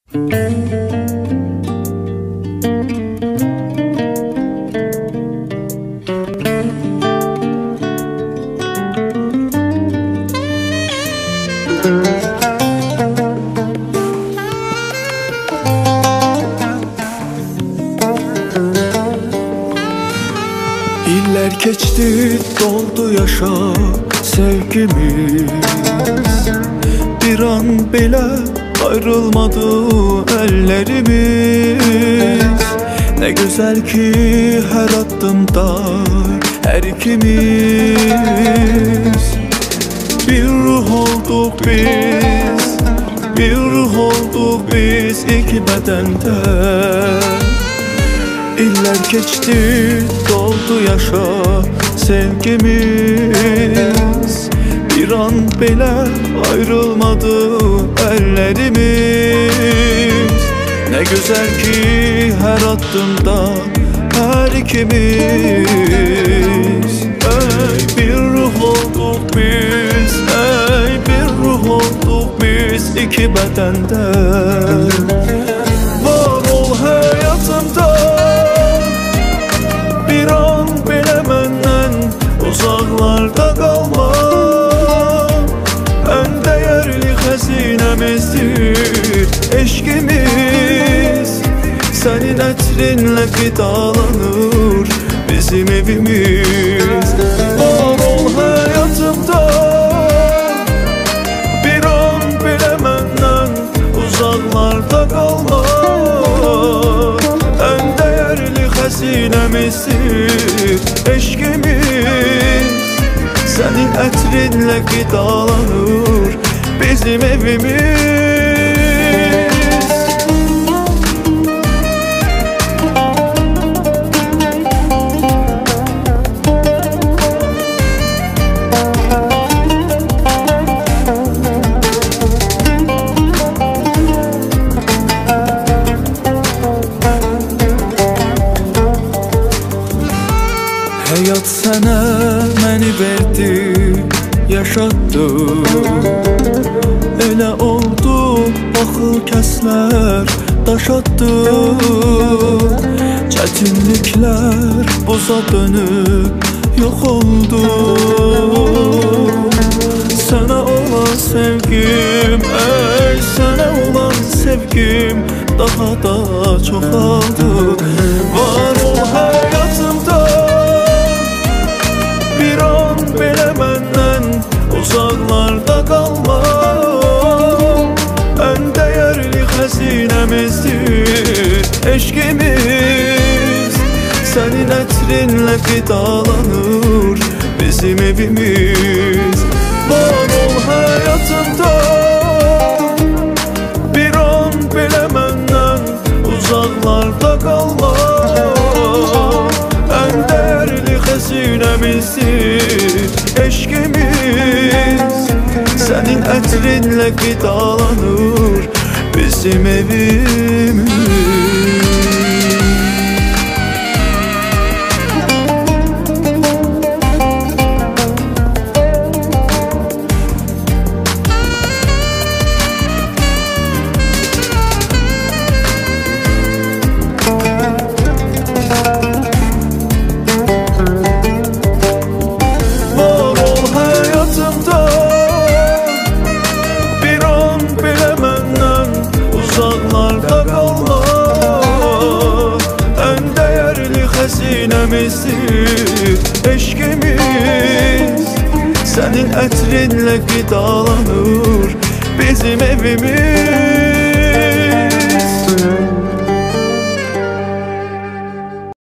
İller geçti, doldu yaşa sevgimiz. Bir an belə ayrılmadı ellerimiz. Ne güzel ki her addımda her ikimiz. Bir ruh olduk biz, bir ruh olduk biz iki bedende. İller geçti, doldu yaşa sevgimiz. Bir an belə ayrılmadı ellerimiz. Ne güzel ki her addımda her ikimiz. Ey bir ruh olduk biz, ey bir ruh olduk biz iki bedende. Var ol hayatımda, bir an belə məndən uzaqlarda qalma. En değerli xəzinəmizdir eşkimiz. Senin ətrinlə qidalanır bizim evimiz. Var ol hayatımda, bir an belə məndən uzaqlarda qalma. En değerli xəzinəmizdir eşkimiz. Senin ətrinlə qidalanır bizim evimiz. Hayat sənə məni verdi, yaşatdı. Elə oldu, baxıl kəslər daşatdı. Çətinliklər buza dönüb yox oldu. Sənə olan sevgim, ey sənə olan sevgim daha da çoxaldı. Var ol hayatımda, bir an belə məndən uzaqlarda qalma. En değerli xəzinəmizdir eşkimiz. Senin ətrinlə qidalanır bizim evimiz. Var ol hayatımda, bir an belə məndən uzaqlarda qalma. En değerli xəzinəmizdir eşkimiz. Senin ətrinlə qidalanır bizim evimiz. Xəzinəmizdir eşkimiz. Senin ətrinlə qidalanır bizim evimiz.